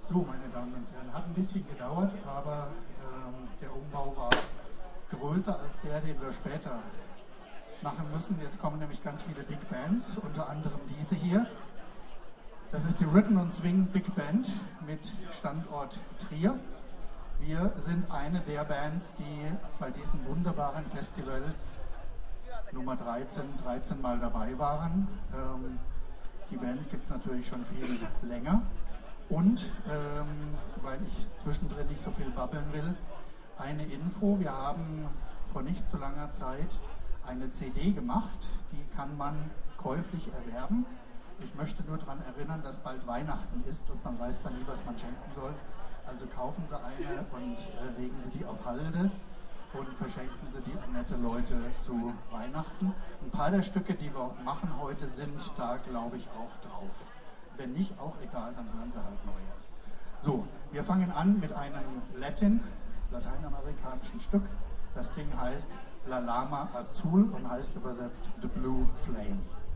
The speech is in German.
So, meine Damen und Herren, hat ein bisschen gedauert, aber der Umbau war größer als der, den wir später machen müssen. Jetzt kommen nämlich ganz viele Big Bands, unter anderem diese hier. Das ist die Rhythm and Swing Big Band mit Standort Trier. Wir sind eine der Bands, die bei diesem wunderbaren Festival Nummer 13 Mal dabei waren. Die Band gibt es natürlich schon viel länger. Und, weil ich zwischendrin nicht so viel babbeln will, eine Info. Wir haben vor nicht zu langer Zeit eine CD gemacht, die kann man käuflich erwerben. Ich möchte nur daran erinnern, dass bald Weihnachten ist und man weiß dann nie, was man schenken soll. Also kaufen Sie eine und legen Sie die auf Halde und verschenken Sie die an nette Leute zu Weihnachten. Ein paar der Stücke, die wir machen heute, sind da, glaube ich, auch drauf. Wenn nicht, auch egal, dann hören Sie halt neue. So, wir fangen an mit einem lateinamerikanischen Stück. Das Ding heißt La Lama Azul und heißt übersetzt The Blue Flame.